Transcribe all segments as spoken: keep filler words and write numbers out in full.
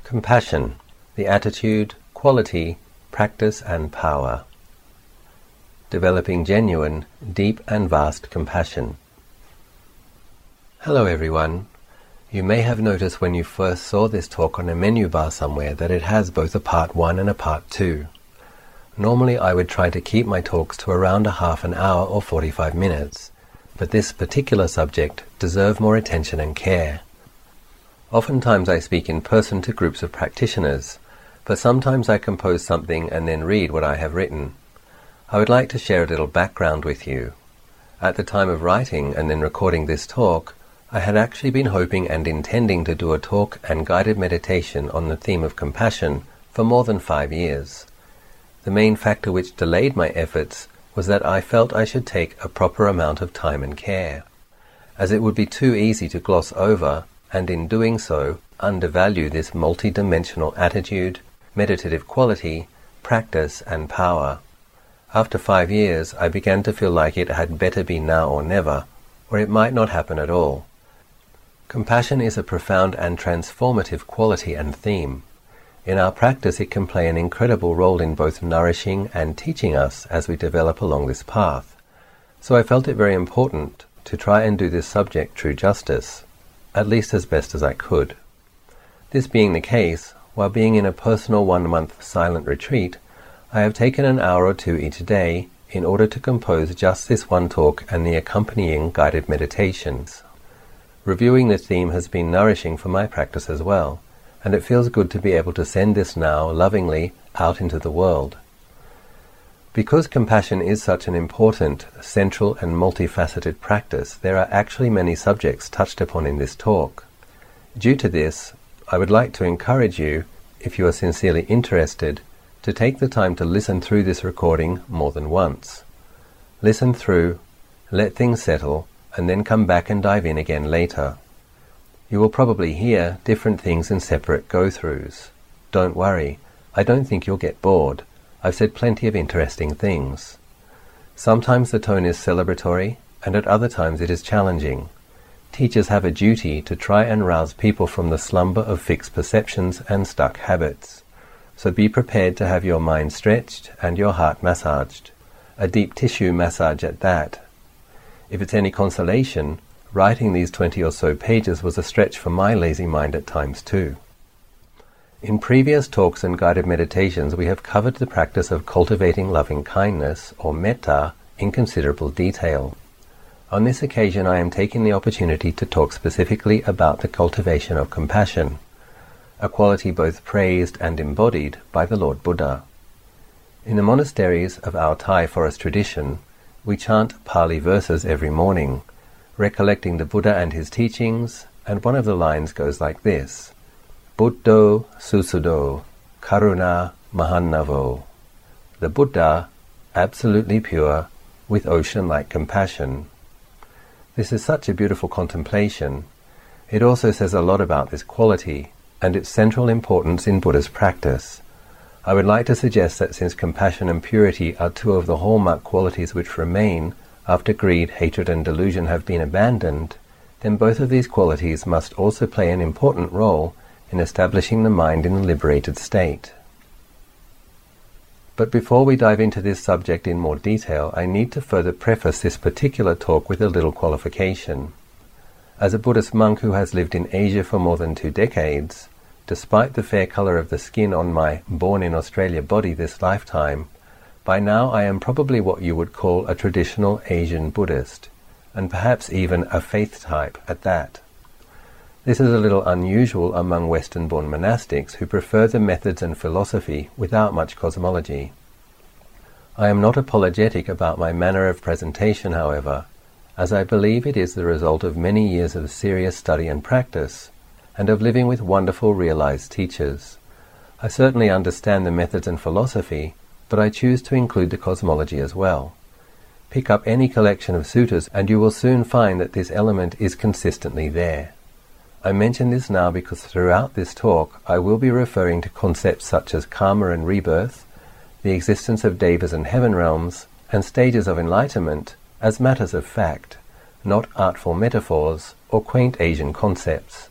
Compassion, the attitude, quality, practice and power. Developing genuine, deep and vast compassion. Hello everyone. You may have noticed when you first saw this talk on a menu bar somewhere that it has both a part one and a part two. Normally I would try to keep my talks to around a half an hour or forty-five minutes, but this particular subject deserves more attention and care. Oftentimes I speak in person to groups of practitioners, but sometimes I compose something and then read what I have written. I would like to share a little background with you. At the time of writing and then recording this talk, I had actually been hoping and intending to do a talk and guided meditation on the theme of compassion for more than five years. The main factor which delayed my efforts was that I felt I should take a proper amount of time and care, as it would be too easy to gloss over and in doing so undervalue this multi-dimensional attitude, meditative quality, practice and power. After five years I began to feel like it had better be now or never, or it might not happen at all. Compassion is a profound and transformative quality and theme. In our practice it can play an incredible role in both nourishing and teaching us as we develop along this path. So I felt it very important to try and do this subject true justice, at least as best as I could. This being the case, while being in a personal one-month silent retreat, I have taken an hour or two each day in order to compose just this one talk and the accompanying guided meditations. Reviewing the theme has been nourishing for my practice as well, and it feels good to be able to send this now lovingly out into the world. Because compassion is such an important, central and multifaceted practice, there are actually many subjects touched upon in this talk. Due to this, I would like to encourage you, if you are sincerely interested, to take the time to listen through this recording more than once. Listen through, let things settle, and then come back and dive in again later. You will probably hear different things in separate go-throughs. Don't worry, I don't think you'll get bored. I've said plenty of interesting things. Sometimes the tone is celebratory, and at other times it is challenging. Teachers have a duty to try and rouse people from the slumber of fixed perceptions and stuck habits. So be prepared to have your mind stretched and your heart massaged. A deep tissue massage at that. If it's any consolation, writing these twenty or so pages was a stretch for my lazy mind at times too. In previous talks and guided meditations we have covered the practice of cultivating loving kindness, or metta, in considerable detail. On this occasion I am taking the opportunity to talk specifically about the cultivation of compassion, a quality both praised and embodied by the Lord Buddha. In the monasteries of our Thai forest tradition, we chant Pali verses every morning, recollecting the Buddha and his teachings, and one of the lines goes like this: Buddho Susudo Karuna Mahannavo. The Buddha, absolutely pure, with ocean-like compassion. This is such a beautiful contemplation. It also says a lot about this quality and its central importance in Buddha's practice. I would like to suggest that since compassion and purity are two of the hallmark qualities which remain after greed, hatred and delusion have been abandoned, then both of these qualities must also play an important role in establishing the mind in a liberated state. But before we dive into this subject in more detail, I need to further preface this particular talk with a little qualification. As a Buddhist monk who has lived in Asia for more than two decades, despite the fair color of the skin on my born-in-Australia body this lifetime, by now I am probably what you would call a traditional Asian Buddhist, and perhaps even a faith type at that. This is a little unusual among Western-born monastics who prefer the methods and philosophy without much cosmology. I am not apologetic about my manner of presentation, however, as I believe it is the result of many years of serious study and practice, and of living with wonderful realized teachers. I certainly understand the methods and philosophy, but I choose to include the cosmology as well. Pick up any collection of suttas and you will soon find that this element is consistently there. I mention this now because throughout this talk I will be referring to concepts such as karma and rebirth, the existence of devas and heaven realms, and stages of enlightenment as matters of fact, not artful metaphors or quaint Asian concepts.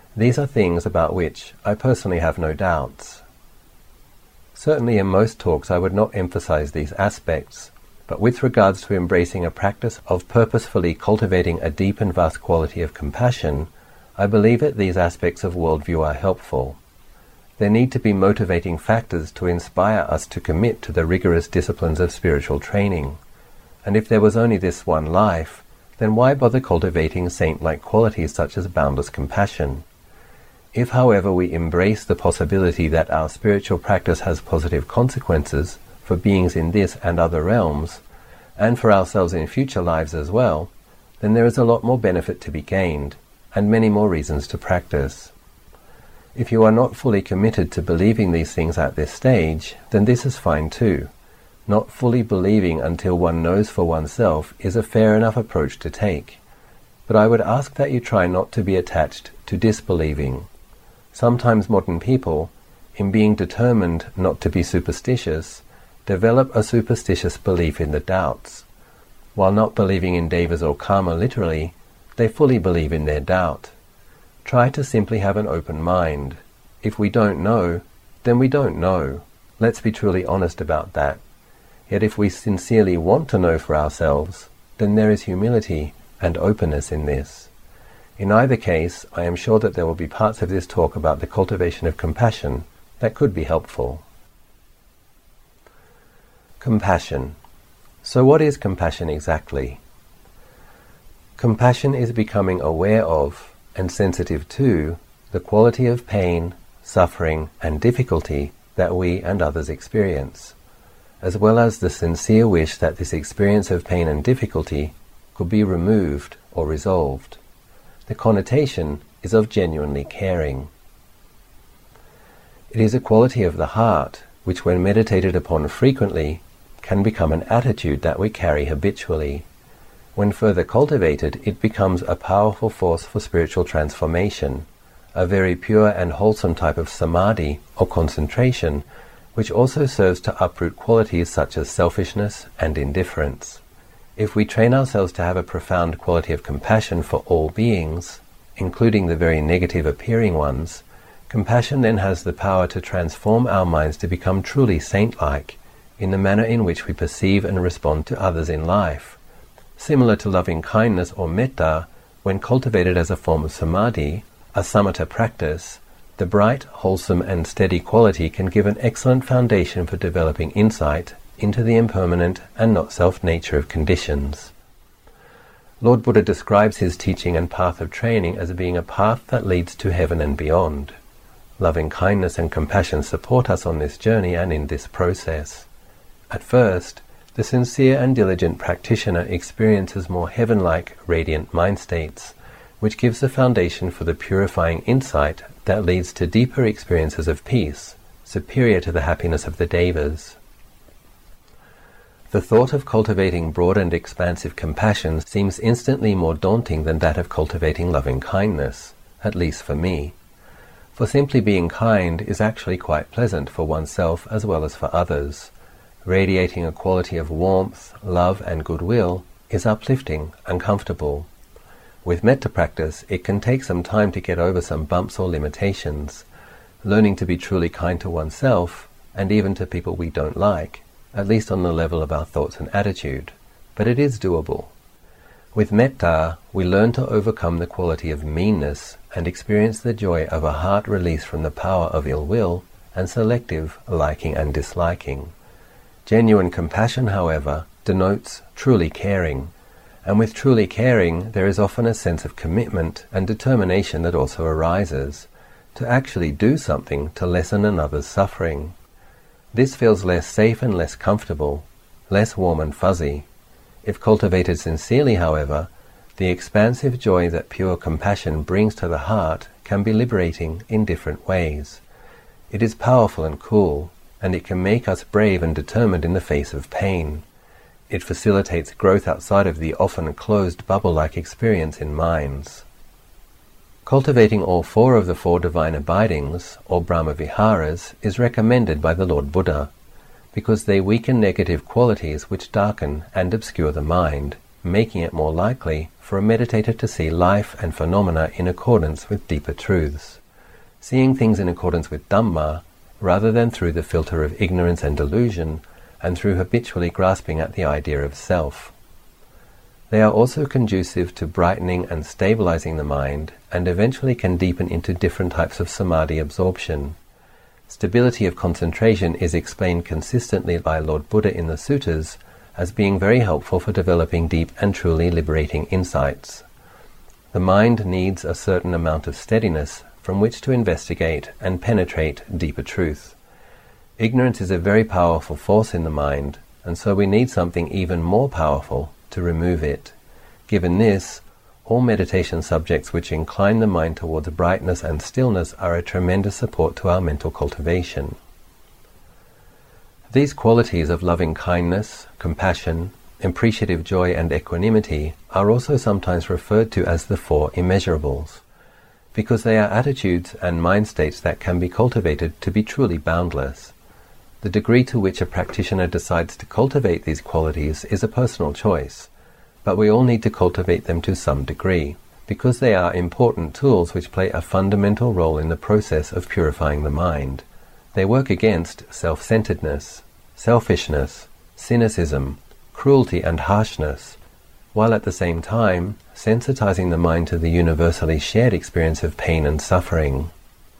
These are things about which I personally have no doubts. Certainly in most talks I would not emphasize these aspects, but with regards to embracing a practice of purposefully cultivating a deep and vast quality of compassion, I believe that these aspects of worldview are helpful. There need to be motivating factors to inspire us to commit to the rigorous disciplines of spiritual training. And if there was only this one life, then why bother cultivating saint-like qualities such as boundless compassion? If, however, we embrace the possibility that our spiritual practice has positive consequences for beings in this and other realms, and for ourselves in future lives as well, then there is a lot more benefit to be gained, and many more reasons to practice. If you are not fully committed to believing these things at this stage, then this is fine too. Not fully believing until one knows for oneself is a fair enough approach to take. But I would ask that you try not to be attached to disbelieving. Sometimes modern people, in being determined not to be superstitious, develop a superstitious belief in the doubts. While not believing in devas or karma literally, they fully believe in their doubt. Try to simply have an open mind. If we don't know, then we don't know. Let's be truly honest about that. Yet if we sincerely want to know for ourselves, then there is humility and openness in this. In either case, I am sure that there will be parts of this talk about the cultivation of compassion that could be helpful. Compassion. So what is compassion exactly? Compassion is becoming aware of and sensitive to the quality of pain, suffering, and difficulty that we and others experience, as well as the sincere wish that this experience of pain and difficulty could be removed or resolved. The connotation is of genuinely caring. It is a quality of the heart which, when meditated upon frequently, can become an attitude that we carry habitually. When further cultivated, it becomes a powerful force for spiritual transformation, a very pure and wholesome type of samadhi or concentration, which also serves to uproot qualities such as selfishness and indifference. If we train ourselves to have a profound quality of compassion for all beings, including the very negative appearing ones, compassion then has the power to transform our minds to become truly saint-like in the manner in which we perceive and respond to others in life. Similar to loving kindness or metta, when cultivated as a form of samadhi, a samatha practice, the bright, wholesome and steady quality can give an excellent foundation for developing insight into the impermanent and not-self nature of conditions. Lord Buddha describes his teaching and path of training as being a path that leads to heaven and beyond. Loving kindness and compassion support us on this journey and in this process. At first, the sincere and diligent practitioner experiences more heaven-like, radiant mind states, which gives the foundation for the purifying insight that leads to deeper experiences of peace, superior to the happiness of the devas. The thought of cultivating broad and expansive compassion seems instantly more daunting than that of cultivating loving kindness, at least for me. For simply being kind is actually quite pleasant for oneself as well as for others. Radiating a quality of warmth, love and goodwill is uplifting and comfortable. With metta practice, it can take some time to get over some bumps or limitations. Learning to be truly kind to oneself, and even to people we don't like, at least on the level of our thoughts and attitude, but it is doable. With metta, we learn to overcome the quality of meanness and experience the joy of a heart released from the power of ill will and selective liking and disliking. Genuine compassion, however, denotes truly caring, and with truly caring there is often a sense of commitment and determination that also arises, to actually do something to lessen another's suffering. This feels less safe and less comfortable, less warm and fuzzy. If cultivated sincerely, however, the expansive joy that pure compassion brings to the heart can be liberating in different ways. It is powerful and cool, and it can make us brave and determined in the face of pain. It facilitates growth outside of the often closed bubble-like experience in minds. Cultivating all four of the four divine abidings, or Brahma-viharas, is recommended by the Lord Buddha, because they weaken negative qualities which darken and obscure the mind, making it more likely for a meditator to see life and phenomena in accordance with deeper truths, seeing things in accordance with Dhamma rather than through the filter of ignorance and delusion, and through habitually grasping at the idea of self. They are also conducive to brightening and stabilizing the mind, and eventually can deepen into different types of samadhi absorption. Stability of concentration is explained consistently by Lord Buddha in the suttas as being very helpful for developing deep and truly liberating insights. The mind needs a certain amount of steadiness from which to investigate and penetrate deeper truth. Ignorance is a very powerful force in the mind, and so we need something even more powerful to remove it. Given this, all meditation subjects which incline the mind towards brightness and stillness are a tremendous support to our mental cultivation. These qualities of loving kindness, compassion, appreciative joy and equanimity are also sometimes referred to as the four immeasurables, because they are attitudes and mind states that can be cultivated to be truly boundless. The degree to which a practitioner decides to cultivate these qualities is a personal choice, but we all need to cultivate them to some degree, because they are important tools which play a fundamental role in the process of purifying the mind. They work against self-centeredness, selfishness, cynicism, cruelty and harshness, while at the same time sensitizing the mind to the universally shared experience of pain and suffering.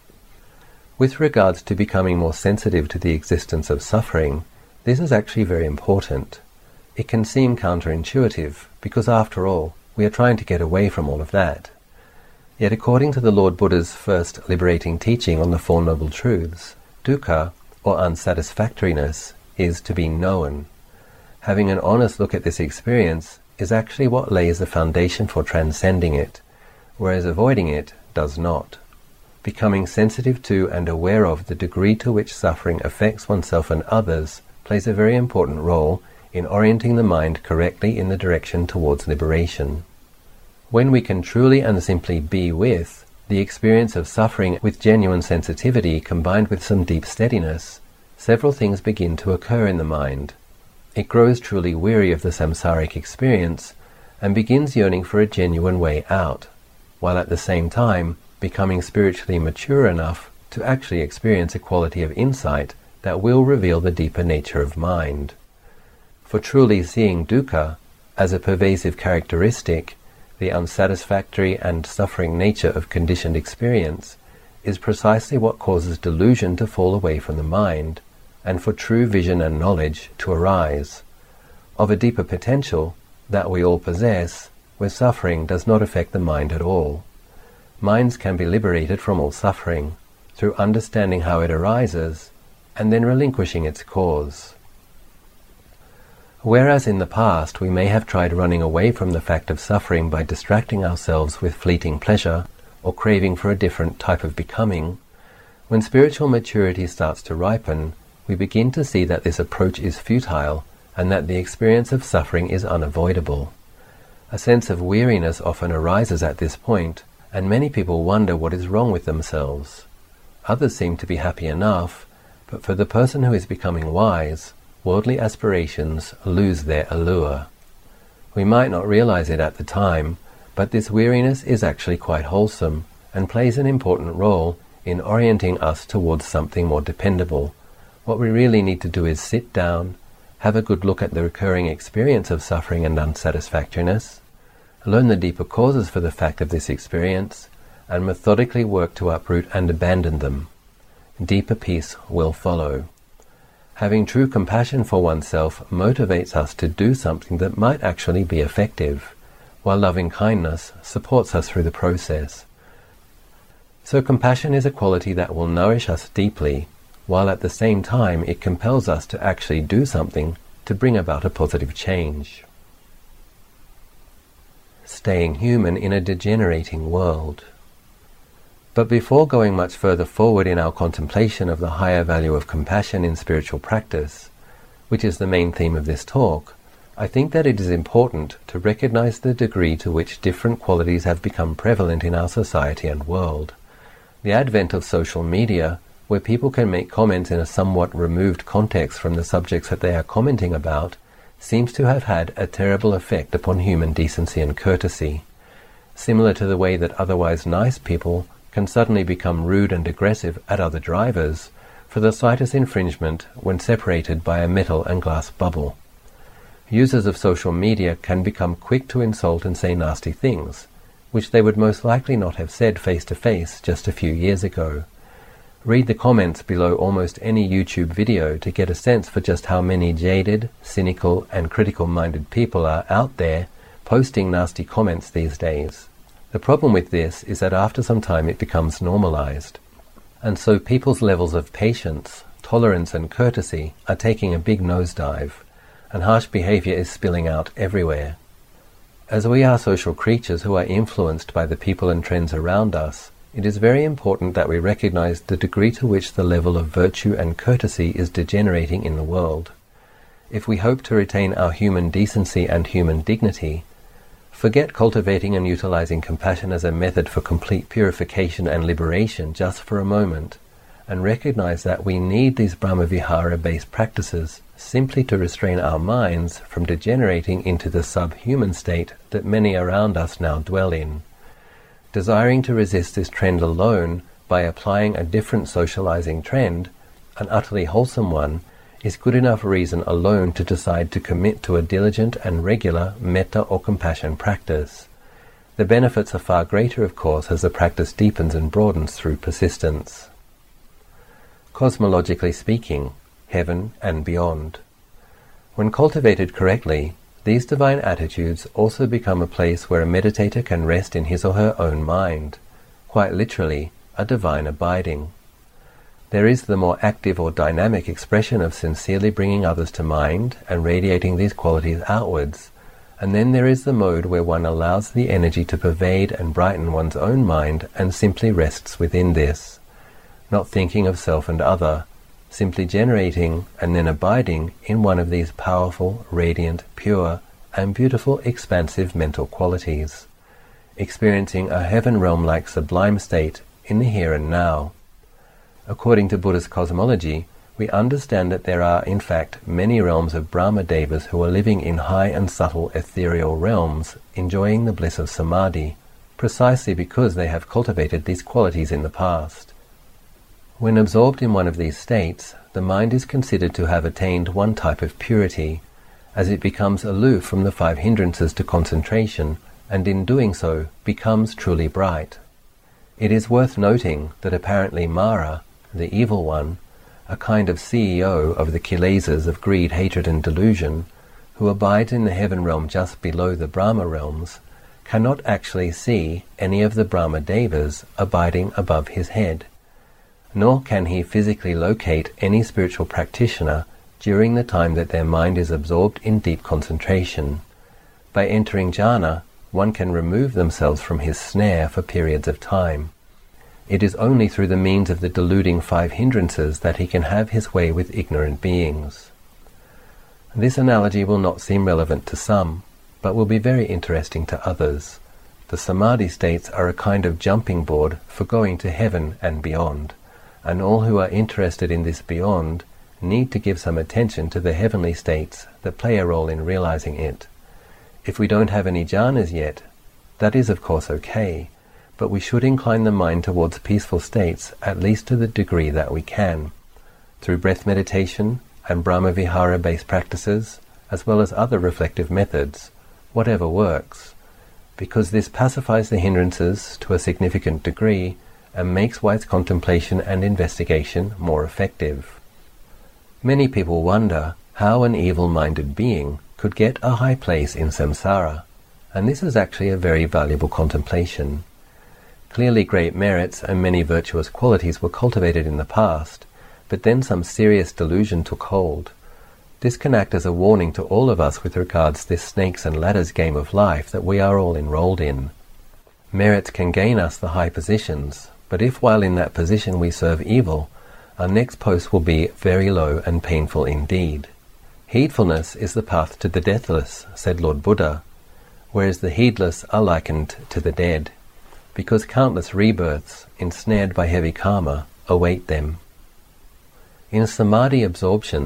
With regards to becoming more sensitive to the existence of suffering, this is actually very important. It can seem counterintuitive, because after all, we are trying to get away from all of that. Yet according to the Lord Buddha's first liberating teaching on the Four Noble Truths, dukkha, or unsatisfactoriness, is to be known. Having an honest look at this experience is actually what lays the foundation for transcending it, whereas avoiding it does not. Becoming sensitive to and aware of the degree to which suffering affects oneself and others plays a very important role in orienting the mind correctly in the direction towards liberation. When we can truly and simply be with the experience of suffering with genuine sensitivity combined with some deep steadiness, several things begin to occur in the mind. It grows truly weary of the samsaric experience and begins yearning for a genuine way out, while at the same time becoming spiritually mature enough to actually experience a quality of insight that will reveal the deeper nature of mind. For truly seeing dukkha as a pervasive characteristic, the unsatisfactory and suffering nature of conditioned experience, is precisely what causes delusion to fall away from the mind, and for true vision and knowledge to arise, of a deeper potential that we all possess, where suffering does not affect the mind at all. Minds can be liberated from all suffering through understanding how it arises and then relinquishing its cause. Whereas in the past we may have tried running away from the fact of suffering by distracting ourselves with fleeting pleasure or craving for a different type of becoming, when spiritual maturity starts to ripen, we begin to see that this approach is futile and that the experience of suffering is unavoidable. A sense of weariness often arises at this point, and many people wonder what is wrong with themselves. Others seem to be happy enough, but for the person who is becoming wise, worldly aspirations lose their allure. We might not realize it at the time, but this weariness is actually quite wholesome and plays an important role in orienting us towards something more dependable. What we really need to do is sit down, have a good look at the recurring experience of suffering and unsatisfactoriness, learn the deeper causes for the fact of this experience, and methodically work to uproot and abandon them. Deeper peace will follow. Having true compassion for oneself motivates us to do something that might actually be effective, while loving kindness supports us through the process. So compassion is a quality that will nourish us deeply, while at the same time it compels us to actually do something to bring about a positive change. Staying human in a degenerating world. But before going much further forward in our contemplation of the higher value of compassion in spiritual practice, which is the main theme of this talk, I think that it is important to recognize the degree to which different qualities have become prevalent in our society and world. The advent of social media, where people can make comments in a somewhat removed context from the subjects that they are commenting about, seems to have had a terrible effect upon human decency and courtesy, similar to the way that otherwise nice people can suddenly become rude and aggressive at other drivers for the slightest infringement when separated by a metal and glass bubble. Users of social media can become quick to insult and say nasty things, which they would most likely not have said face-to-face just a few years ago. Read the comments below almost any YouTube video to get a sense for just how many jaded, cynical, and critical-minded people are out there posting nasty comments these days. The problem with this is that after some time it becomes normalized, and so people's levels of patience, tolerance, and courtesy are taking a big nosedive, and harsh behavior is spilling out everywhere. As we are social creatures who are influenced by the people and trends around us, it is very important that we recognize the degree to which the level of virtue and courtesy is degenerating in the world. If we hope to retain our human decency and human dignity, forget cultivating and utilizing compassion as a method for complete purification and liberation just for a moment, and recognize that we need these Brahma-Vihara-based practices simply to restrain our minds from degenerating into the subhuman state that many around us now dwell in. Desiring to resist this trend alone by applying a different socializing trend, an utterly wholesome one, is good enough reason alone to decide to commit to a diligent and regular metta or compassion practice. The benefits are far greater, of course, as the practice deepens and broadens through persistence. Cosmologically speaking, heaven and beyond. When cultivated correctly, these divine attitudes also become a place where a meditator can rest in his or her own mind, quite literally, a divine abiding. There is the more active or dynamic expression of sincerely bringing others to mind and radiating these qualities outwards, and then there is the mode where one allows the energy to pervade and brighten one's own mind and simply rests within this, not thinking of self and other, simply generating and then abiding in one of these powerful, radiant, pure, and beautiful expansive mental qualities, experiencing a heaven realm-like sublime state in the here and now. According to Buddhist cosmology, we understand that there are in fact many realms of Brahma Devas who are living in high and subtle ethereal realms, enjoying the bliss of samadhi, precisely because they have cultivated these qualities in the past. When absorbed in one of these states, the mind is considered to have attained one type of purity, as it becomes aloof from the five hindrances to concentration, and in doing so becomes truly bright. It is worth noting that apparently Mara, the evil one, a kind of C E O of the kilesas of greed, hatred, and delusion, who abides in the heaven realm just below the Brahma realms, cannot actually see any of the Brahma Devas abiding above his head, nor can he physically locate any spiritual practitioner during the time that their mind is absorbed in deep concentration. By entering jhana, one can remove themselves from his snare for periods of time. It is only through the means of the deluding five hindrances that he can have his way with ignorant beings. This analogy will not seem relevant to some, but will be very interesting to others. The samadhi states are a kind of jumping board for going to heaven and beyond, and all who are interested in this beyond need to give some attention to the heavenly states that play a role in realizing it. If we don't have any jhanas yet, that is of course okay, but we should incline the mind towards peaceful states at least to the degree that we can, through breath meditation and Brahma-Vihara-based practices, as well as other reflective methods, whatever works, because this pacifies the hindrances to a significant degree and makes wise contemplation and investigation more effective. Many people wonder how an evil-minded being could get a high place in samsara, and this is actually a very valuable contemplation. Clearly great merits and many virtuous qualities were cultivated in the past, but then some serious delusion took hold. This can act as a warning to all of us with regards to this snakes and ladders game of life that we are all enrolled in. Merits can gain us the high positions, but if while in that position we serve evil, our next post will be very low and painful indeed. Heedfulness is the path to the deathless, said Lord Buddha, whereas the heedless are likened to the dead, because countless rebirths, ensnared by heavy karma, await them. In samadhi absorptions,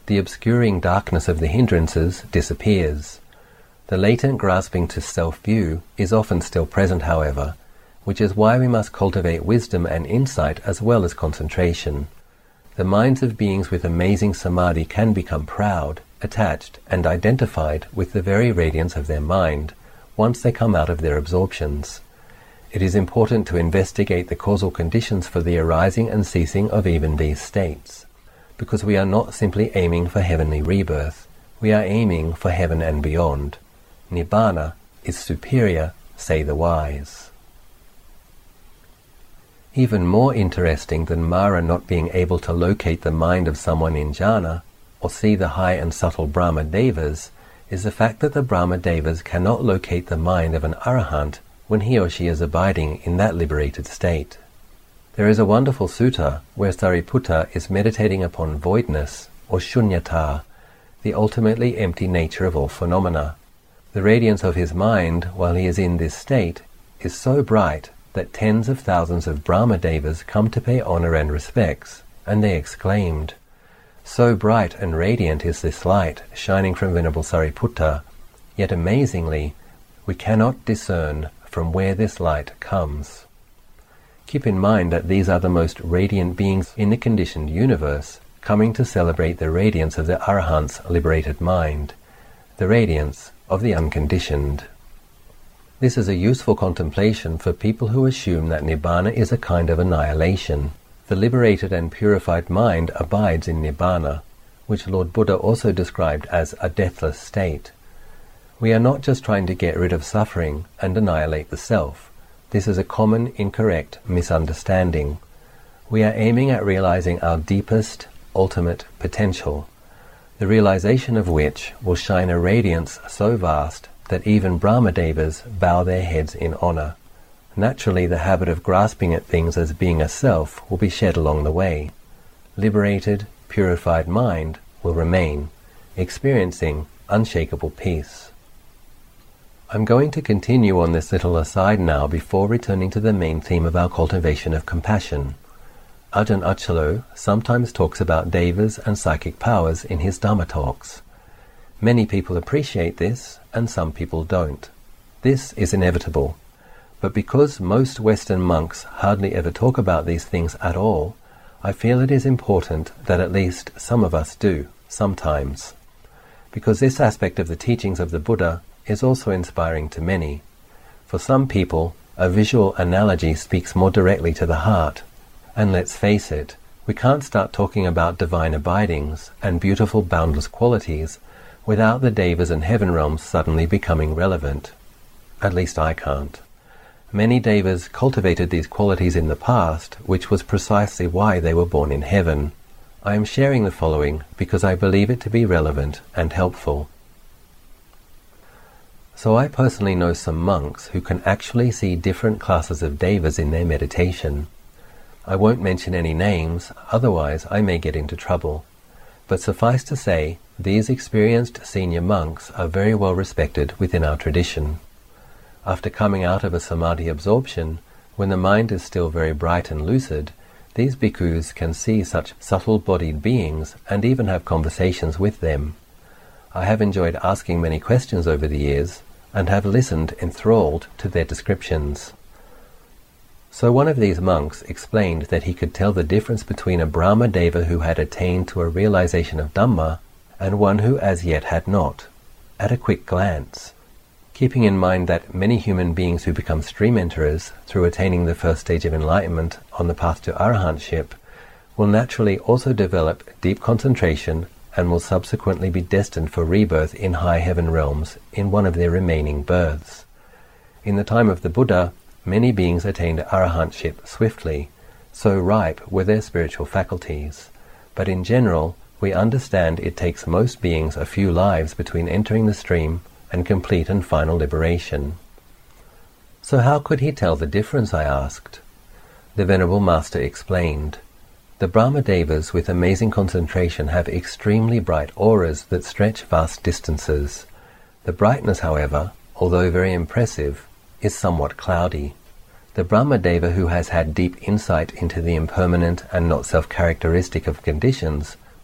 the obscuring darkness of the hindrances disappears. The latent grasping to self-view is often still present, however, which is why we must cultivate wisdom and insight as well as concentration. The minds of beings with amazing samadhi can become proud, attached, and identified with the very radiance of their mind once they come out of their absorptions. It is important to investigate the causal conditions for the arising and ceasing of even these states, because we are not simply aiming for heavenly rebirth, we are aiming for heaven and beyond. Nibbana is superior, say the wise. Even more interesting than Mara not being able to locate the mind of someone in jhana, or see the high and subtle Brahma Devas, is the fact that the Brahma Devas cannot locate the mind of an arahant when he or she is abiding in that liberated state. There is a wonderful sutta where Sariputta is meditating upon voidness, or shunyata, the ultimately empty nature of all phenomena. The radiance of his mind while he is in this state is so bright that tens of thousands of Brahma Devas come to pay honor and respects, and they exclaimed, "So bright and radiant is this light shining from Venerable Sariputta, yet amazingly, we cannot discern from where this light comes." Keep in mind that these are the most radiant beings in the conditioned universe, coming to celebrate the radiance of the Arahant's liberated mind, the radiance of the unconditioned. This is a useful contemplation for people who assume that Nibbana is a kind of annihilation. The liberated and purified mind abides in Nibbana, which Lord Buddha also described as a deathless state. We are not just trying to get rid of suffering and annihilate the self. This is a common, incorrect misunderstanding. We are aiming at realizing our deepest, ultimate potential, the realization of which will shine a radiance so vast that even Brahmadevas bow their heads in honor. Naturally, the habit of grasping at things as being a self will be shed along the way. Liberated, purified mind will remain, experiencing unshakable peace. I'm going to continue on this little aside now before returning to the main theme of our cultivation of compassion. Ajahn Achalo sometimes talks about devas and psychic powers in his Dhamma talks. Many people appreciate this, and some people don't. This is inevitable. But because most Western monks hardly ever talk about these things at all, I feel it is important that at least some of us do, sometimes. Because this aspect of the teachings of the Buddha is also inspiring to many. For some people, a visual analogy speaks more directly to the heart. And let's face it, we can't start talking about divine abidings and beautiful boundless qualities without the devas and heaven realms suddenly becoming relevant. At least I can't. Many devas cultivated these qualities in the past, which was precisely why they were born in heaven. I am sharing the following because I believe it to be relevant and helpful. So I personally know some monks who can actually see different classes of devas in their meditation. I won't mention any names, otherwise I may get into trouble. But suffice to say, these experienced senior monks are very well respected within our tradition. After coming out of a samadhi absorption, when the mind is still very bright and lucid, these bhikkhus can see such subtle-bodied beings and even have conversations with them. I have enjoyed asking many questions over the years and have listened enthralled to their descriptions. So one of these monks explained that he could tell the difference between a Brahma Deva who had attained to a realization of Dhamma and one who as yet had not, at a quick glance. Keeping in mind that many human beings who become stream enterers through attaining the first stage of enlightenment on the path to arahantship will naturally also develop deep concentration and will subsequently be destined for rebirth in high heaven realms in one of their remaining births. In the time of the Buddha, many beings attained arahantship swiftly, so ripe were their spiritual faculties. But in general, we understand it takes most beings a few lives between entering the stream and complete and final liberation. So how could he tell the difference, I asked. The Venerable Master explained. The Brahma Devas with amazing concentration have extremely bright auras that stretch vast distances. The brightness, however, although very impressive, is somewhat cloudy. The Brahma Deva who has had deep insight into the impermanent and not self-characteristic of conditions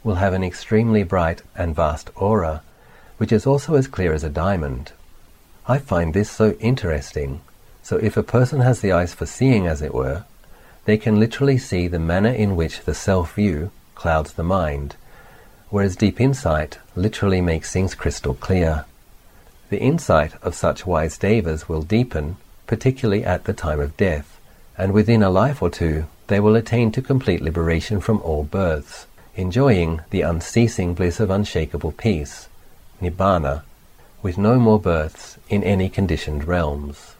will have an extremely bright and vast aura, which is also as clear as a diamond. I find this so interesting. So if a person has the eyes for seeing, as it were, they can literally see the manner in which the self-view clouds the mind, whereas deep insight literally makes things crystal clear. The insight of such wise devas will deepen, particularly at the time of death, and within a life or two they will attain to complete liberation from all births, enjoying the unceasing bliss of unshakable peace, Nibbana, with no more births in any conditioned realms.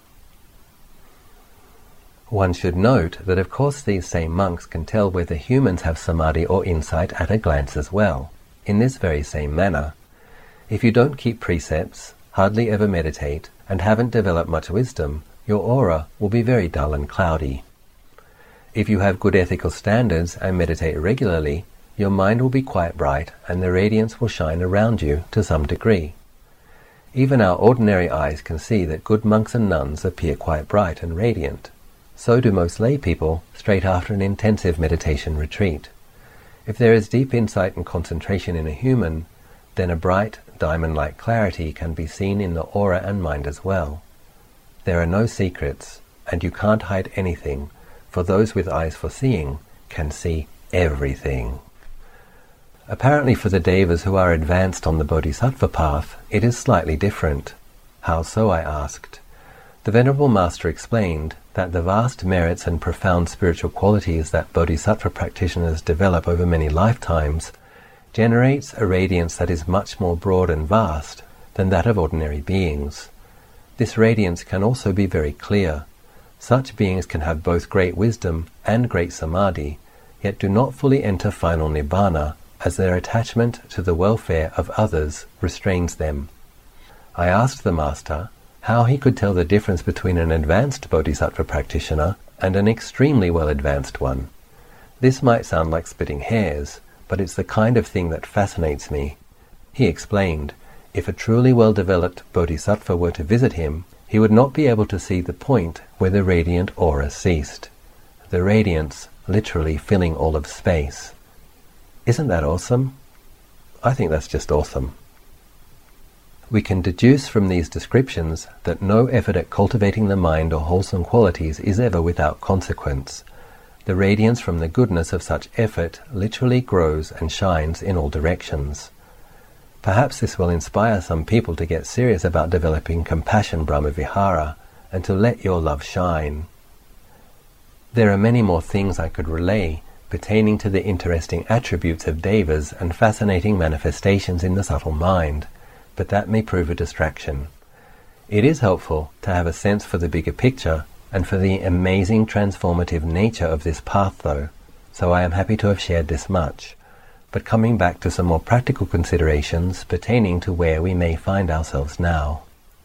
One should note that of course these same monks can tell whether humans have samadhi or insight at a glance as well, in this very same manner. If you don't keep precepts, hardly ever meditate, and haven't developed much wisdom, your aura will be very dull and cloudy. If you have good ethical standards and meditate regularly, your mind will be quite bright and the radiance will shine around you to some degree. Even our ordinary eyes can see that good monks and nuns appear quite bright and radiant. So do most lay people straight after an intensive meditation retreat. If there is deep insight and concentration in a human, then a bright, diamond-like clarity can be seen in the aura and mind as well. There are no secrets, and you can't hide anything, for those with eyes for seeing can see everything. Apparently for the devas who are advanced on the bodhisattva path, it is slightly different. How so, I asked. The Venerable Master explained that the vast merits and profound spiritual qualities that bodhisattva practitioners develop over many lifetimes generates a radiance that is much more broad and vast than that of ordinary beings. This radiance can also be very clear. Such beings can have both great wisdom and great samadhi, yet do not fully enter final nibbana, as their attachment to the welfare of others restrains them. I asked the Master how he could tell the difference between an advanced bodhisattva practitioner and an extremely well-advanced one. This might sound like splitting hairs, but it's the kind of thing that fascinates me. He explained, if a truly well-developed bodhisattva were to visit him, he would not be able to see the point where the radiant aura ceased, the radiance literally filling all of space. Isn't that awesome? I think that's just awesome. We can deduce from these descriptions that no effort at cultivating the mind or wholesome qualities is ever without consequence. The radiance from the goodness of such effort literally grows and shines in all directions. Perhaps this will inspire some people to get serious about developing compassion Brahmavihara and to let your love shine. There are many more things I could relay pertaining to the interesting attributes of devas and fascinating manifestations in the subtle mind, but that may prove a distraction. It is helpful to have a sense for the bigger picture and for the amazing transformative nature of this path though, so I am happy to have shared this much. But coming back to some more practical considerations pertaining to where we may find ourselves now.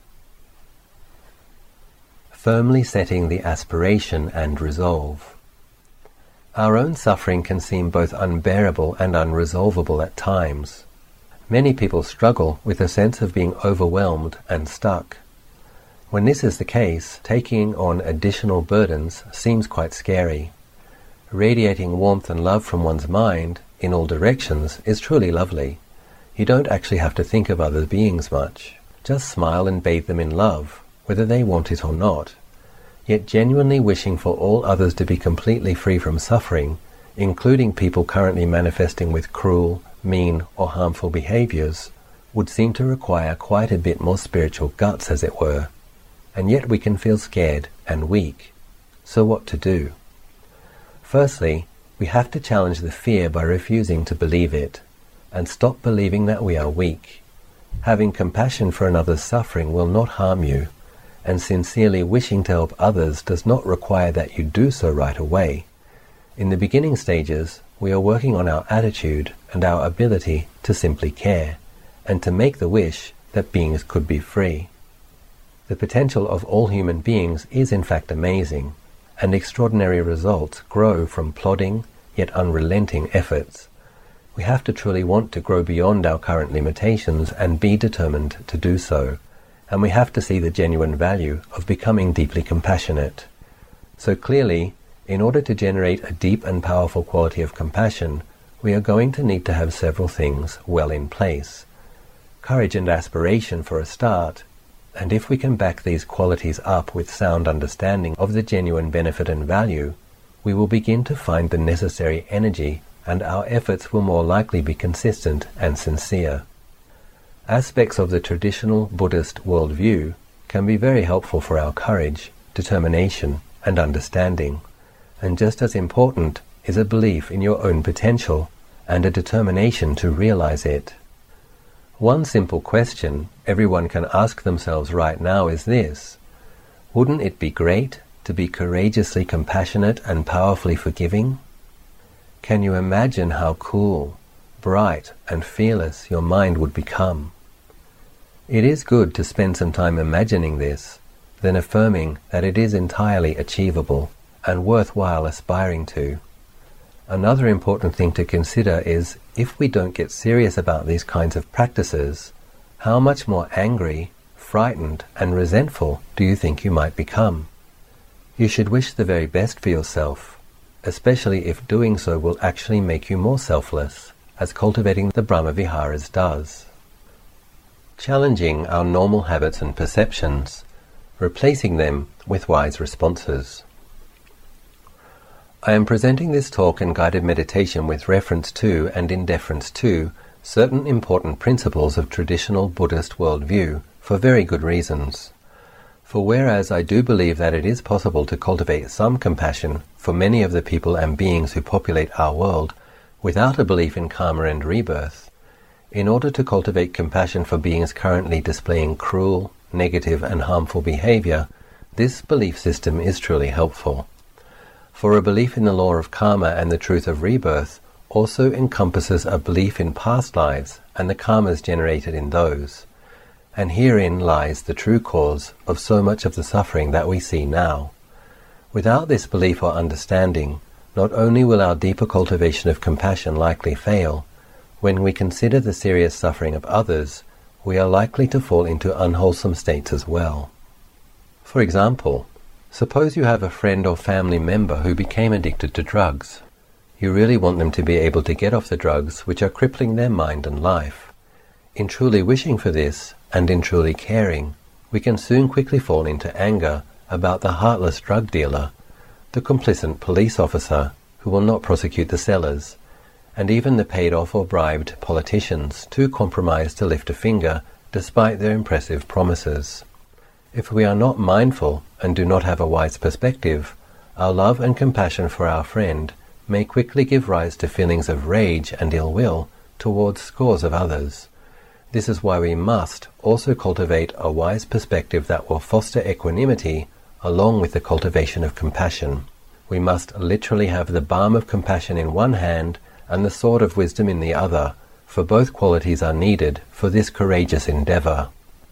Firmly setting the aspiration and resolve. Our own suffering can seem both unbearable and unresolvable at times. Many people struggle with a sense of being overwhelmed and stuck. When this is the case, taking on additional burdens seems quite scary. Radiating warmth and love from one's mind in all directions is truly lovely. You don't actually have to think of other beings much. Just smile and bathe them in love, whether they want it or not. Yet genuinely wishing for all others to be completely free from suffering, including people currently manifesting with cruel, mean or harmful behaviors, would seem to require quite a bit more spiritual guts, as it were. And yet we can feel scared and weak. So what to do? Firstly, we have to challenge the fear by refusing to believe it, and stop believing that we are weak. Having compassion for another's suffering will not harm you, and sincerely wishing to help others does not require that you do so right away. In the beginning stages, we are working on our attitude and our ability to simply care, and to make the wish that beings could be free. The potential of all human beings is in fact amazing, and extraordinary results grow from plodding yet unrelenting efforts. We have to truly want to grow beyond our current limitations and be determined to do so, and we have to see the genuine value of becoming deeply compassionate. So clearly, in order to generate a deep and powerful quality of compassion, we are going to need to have several things well in place. Courage and aspiration for a start, and if we can back these qualities up with sound understanding of the genuine benefit and value, we will begin to find the necessary energy, and our efforts will more likely be consistent and sincere. Aspects of the traditional Buddhist worldview can be very helpful for our courage, determination, and understanding, and just as important is a belief in your own potential and a determination to realize it. One simple question everyone can ask themselves right now is this: wouldn't it be great to be courageously compassionate and powerfully forgiving? Can you imagine how cool, bright, and fearless your mind would become? It is good to spend some time imagining this, then affirming that it is entirely achievable and worthwhile aspiring to. Another important thing to consider is, if we don't get serious about these kinds of practices, how much more angry, frightened, and resentful do you think you might become? You should wish the very best for yourself, especially if doing so will actually make you more selfless, as cultivating the Brahmaviharas does. Challenging our normal habits and perceptions, replacing them with wise responses. I am presenting this talk and guided meditation with reference to and in deference to certain important principles of traditional Buddhist worldview for very good reasons. For whereas I do believe that it is possible to cultivate some compassion for many of the people and beings who populate our world without a belief in karma and rebirth, in order to cultivate compassion for beings currently displaying cruel, negative, and harmful behavior, this belief system is truly helpful. For a belief in the law of karma and the truth of rebirth also encompasses a belief in past lives and the karmas generated in those, and herein lies the true cause of so much of the suffering that we see now. Without this belief or understanding, not only will our deeper cultivation of compassion likely fail, when we consider the serious suffering of others, we are likely to fall into unwholesome states as well. For example, suppose you have a friend or family member who became addicted to drugs. You really want them to be able to get off the drugs which are crippling their mind and life. In truly wishing for this, and in truly caring, we can soon quickly fall into anger about the heartless drug dealer, the complicit police officer who will not prosecute the sellers, and even the paid-off or bribed politicians too compromised to lift a finger despite their impressive promises. If we are not mindful and do not have a wise perspective, our love and compassion for our friend may quickly give rise to feelings of rage and ill will towards scores of others. This is why we must also cultivate a wise perspective that will foster equanimity along with the cultivation of compassion. We must literally have the balm of compassion in one hand and the sword of wisdom in the other, for both qualities are needed for this courageous endeavor.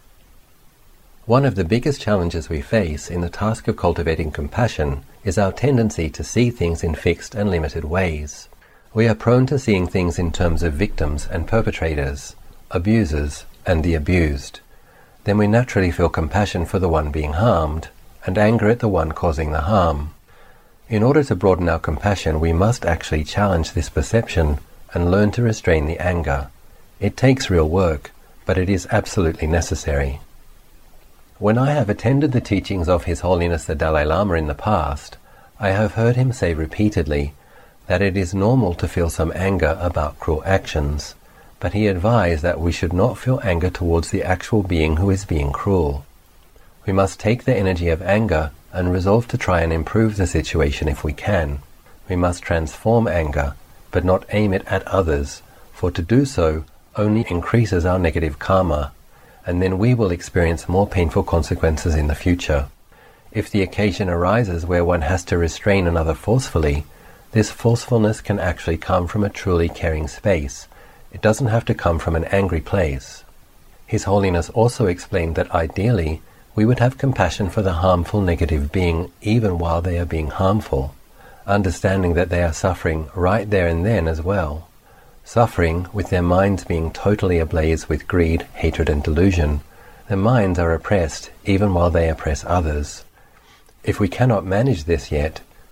One of the biggest challenges we face in the task of cultivating compassion is our tendency to see things in fixed and limited ways. We are prone to seeing things in terms of victims and perpetrators, abusers and the abused. Then we naturally feel compassion for the one being harmed and anger at the one causing the harm. In order to broaden our compassion, we must actually challenge this perception and learn to restrain the anger. It takes real work, but it is absolutely necessary. When I have attended the teachings of His Holiness the Dalai Lama in the past, I have heard him say repeatedly that it is normal to feel some anger about cruel actions, but he advised that we should not feel anger towards the actual being who is being cruel. We must take the energy of anger and resolve to try and improve the situation if we can. We must transform anger, but not aim it at others, for to do so only increases our negative karma, and then we will experience more painful consequences in the future. If the occasion arises where one has to restrain another forcefully, this forcefulness can actually come from a truly caring space. It doesn't have to come from an angry place. His Holiness also explained that ideally, we would have compassion for the harmful negative being even while they are being harmful, understanding that they are suffering right there and then as well. Suffering with their minds being totally ablaze with greed, hatred and delusion. Their minds are oppressed even while they oppress others. If we cannot manage this yet,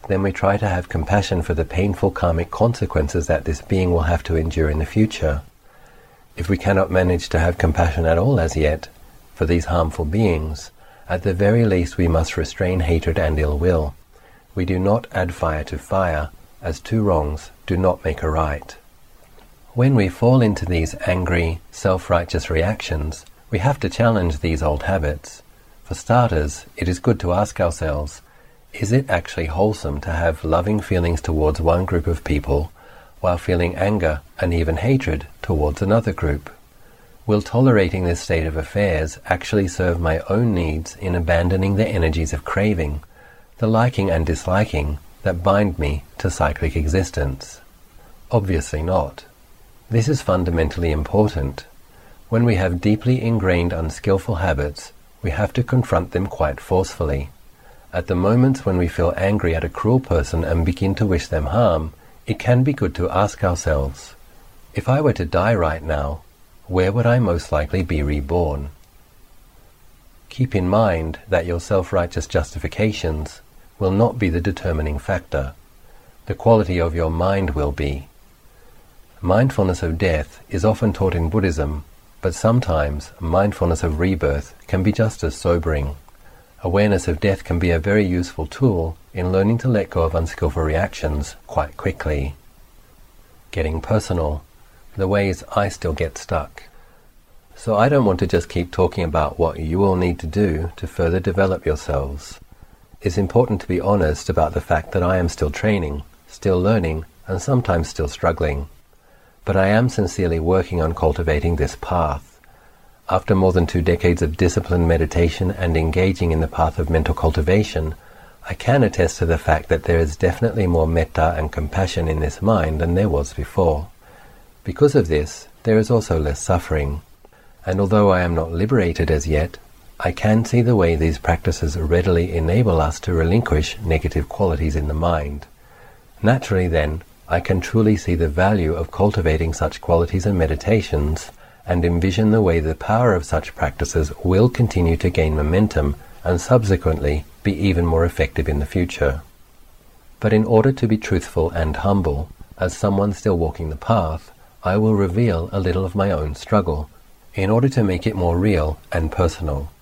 then we try to have compassion for the painful karmic consequences that this being will have to endure in the future. If we cannot manage to have compassion at all as yet for these harmful beings, at the very least we must restrain hatred and ill will. We do not add fire to fire, as two wrongs do not make a right. When we fall into these angry, self-righteous reactions, we have to challenge these old habits. For starters, it is good to ask ourselves, is it actually wholesome to have loving feelings towards one group of people while feeling anger and even hatred towards another group? Will tolerating this state of affairs actually serve my own needs in abandoning the energies of craving, the liking and disliking that bind me to cyclic existence? Obviously not. This is fundamentally important. When we have deeply ingrained unskillful habits, we have to confront them quite forcefully. At the moments when we feel angry at a cruel person and begin to wish them harm, it can be good to ask ourselves, if I were to die right now, where would I most likely be reborn? Keep in mind that your self-righteous justifications will not be the determining factor. The quality of your mind will be. Mindfulness of death is often taught in Buddhism, but sometimes mindfulness of rebirth can be just as sobering. Awareness of death can be a very useful tool in learning to let go of unskillful reactions quite quickly. Getting personal, the ways I still get stuck. So I don't want to just keep talking about what you all need to do to further develop yourselves. It's important to be honest about the fact that I am still training, still learning, and sometimes still struggling. But I am sincerely working on cultivating this path. After more than two decades of disciplined meditation and engaging in the path of mental cultivation, I can attest to the fact that there is definitely more metta and compassion in this mind than there was before. Because of this, there is also less suffering. And although I am not liberated as yet, I can see the way these practices readily enable us to relinquish negative qualities in the mind. Naturally then, I can truly see the value of cultivating such qualities and meditations, and envision the way the power of such practices will continue to gain momentum and subsequently be even more effective in the future. But in order to be truthful and humble, as someone still walking the path, I will reveal a little of my own struggle, in order to make it more real and personal.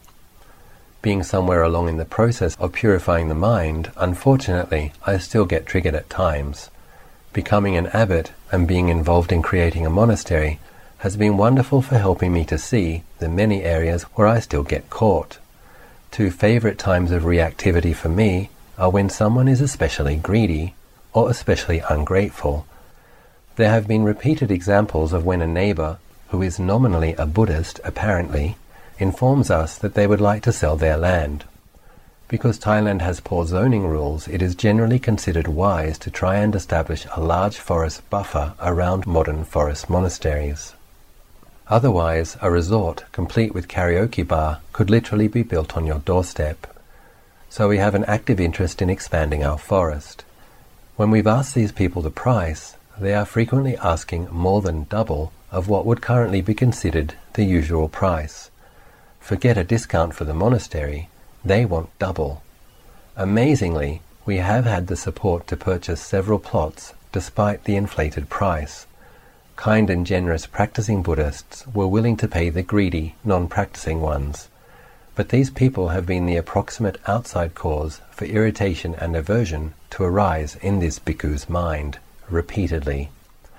Being somewhere along in the process of purifying the mind, unfortunately, I still get triggered at times. Becoming an abbot and being involved in creating a monastery has been wonderful for helping me to see the many areas where I still get caught. Two favorite times of reactivity for me are when someone is especially greedy or especially ungrateful. There have been repeated examples of when a neighbor, who is nominally a Buddhist apparently, informs us that they would like to sell their land. Because Thailand has poor zoning rules, it is generally considered wise to try and establish a large forest buffer around modern forest monasteries. Otherwise, a resort, complete with karaoke bar, could literally be built on your doorstep. So we have an active interest in expanding our forest. When we've asked these people the price, they are frequently asking more than double of what would currently be considered the usual price. Forget a discount for the monastery, they want double. Amazingly, we have had the support to purchase several plots despite the inflated price. Kind and generous practicing Buddhists were willing to pay the greedy, non-practicing ones. But these people have been the approximate outside cause for irritation and aversion to arise in this bhikkhu's mind, repeatedly.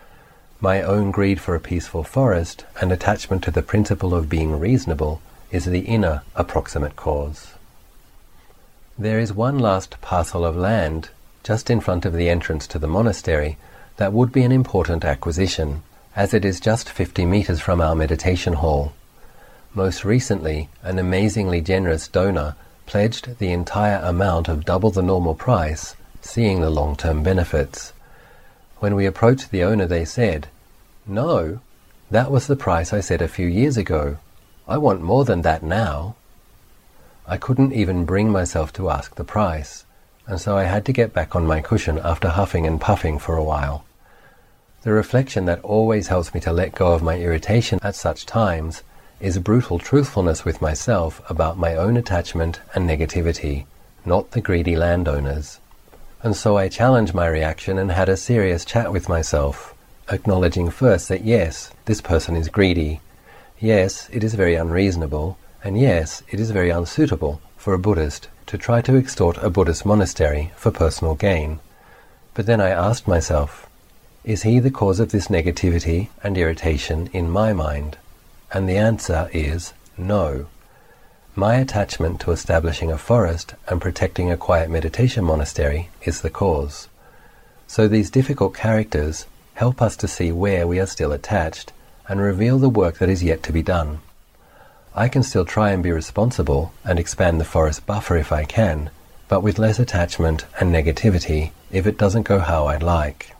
My own greed for a peaceful forest and attachment to the principle of being reasonable is the inner approximate cause. There is one last parcel of land, just in front of the entrance to the monastery, that would be an important acquisition, as it is just fifty meters from our meditation hall. Most recently, an amazingly generous donor pledged the entire amount of double the normal price, seeing the long-term benefits. When we approached the owner, they said, "No, that was the price I said a few years ago. I want more than that now." I couldn't even bring myself to ask the price, and so I had to get back on my cushion after huffing and puffing for a while. The reflection that always helps me to let go of my irritation at such times is brutal truthfulness with myself about my own attachment and negativity, not the greedy landowners. And so I challenged my reaction and had a serious chat with myself, acknowledging first that yes, this person is greedy. Yes, it is very unreasonable, and yes, it is very unsuitable for a Buddhist to try to extort a Buddhist monastery for personal gain. But then I asked myself, is he the cause of this negativity and irritation in my mind? And the answer is no. My attachment to establishing a forest and protecting a quiet meditation monastery is the cause. So these difficult characters help us to see where we are still attached and reveal the work that is yet to be done. I can still try and be responsible and expand the forest buffer if I can, but with less attachment and negativity if it doesn't go how I'd like.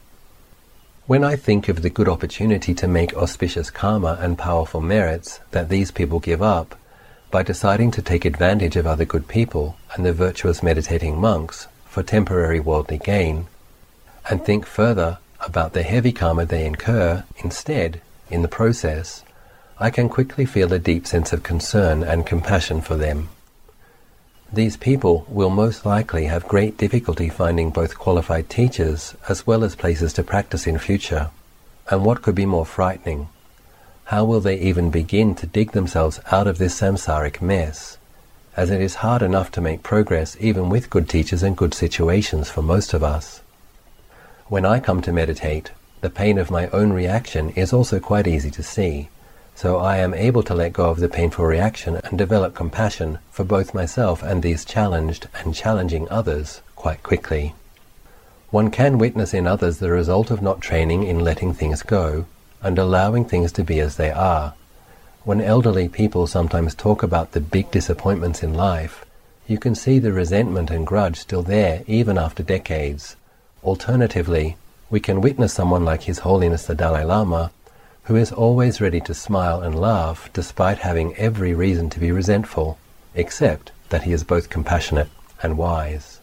When I think of the good opportunity to make auspicious karma and powerful merits that these people give up by deciding to take advantage of other good people and the virtuous meditating monks for temporary worldly gain, and think further about the heavy karma they incur instead in the process, I can quickly feel a deep sense of concern and compassion for them. These people will most likely have great difficulty finding both qualified teachers as well as places to practice in future. And what could be more frightening? How will they even begin to dig themselves out of this samsaric mess, as it is hard enough to make progress even with good teachers and good situations for most of us. When I come to meditate, the pain of my own reaction is also quite easy to see, so I am able to let go of the painful reaction and develop compassion for both myself and these challenged and challenging others quite quickly. One can witness in others the result of not training in letting things go and allowing things to be as they are. When elderly people sometimes talk about the big disappointments in life, you can see the resentment and grudge still there even after decades. Alternatively, we can witness someone like His Holiness the Dalai Lama, who is always ready to smile and laugh despite having every reason to be resentful, except that he is both compassionate and wise.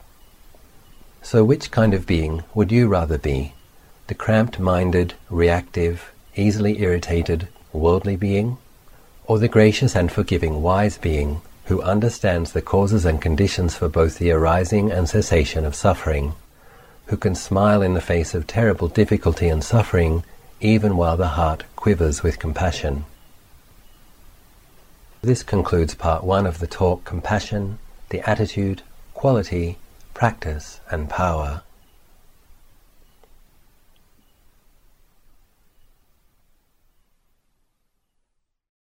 So which kind of being would you rather be? The cramped-minded, reactive, easily irritated, worldly being? Or the gracious and forgiving wise being who understands the causes and conditions for both the arising and cessation of suffering, who can smile in the face of terrible difficulty and suffering even while the heart quivers with compassion? This concludes part one of the talk, Compassion, the Attitude, Quality, Practice and Power.